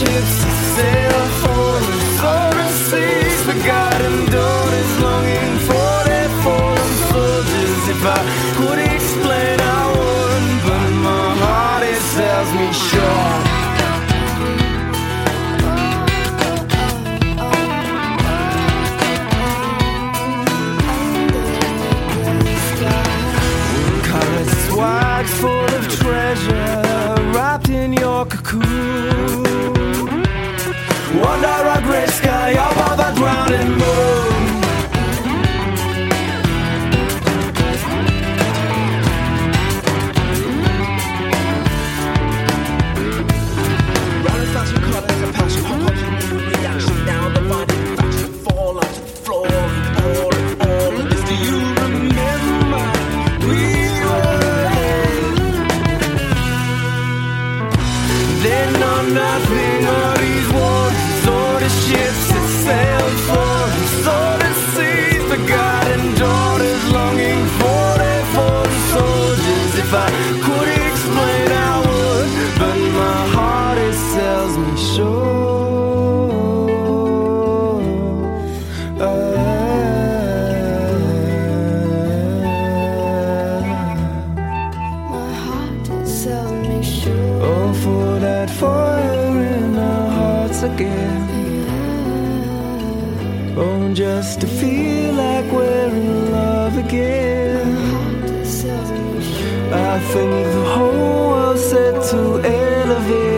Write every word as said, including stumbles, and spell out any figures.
ships to sail for the southern seas, forgotten daughters longing for their fallen soldiers. If I could explain, I would, but my heart, it sells me short. Wide full of treasure, wrapped in your cocoon. Wonder a gray sky above a drowning moon. Running fast, you caught as a passion, how comes you need reaction? Now the body fraction fall onto the floor. All, all of this, do you remember? We they know nothing of these waters or the ships that sailed for the southern seas, forgotten daughters longing for their fallen soldiers. If I could explain, I would, but my heart, it sells me short. Uh, my heart, it sells me short. Oh, for that fire in our hearts again. Oh, just to feel like we're in love again. I think the whole world's set to elevate.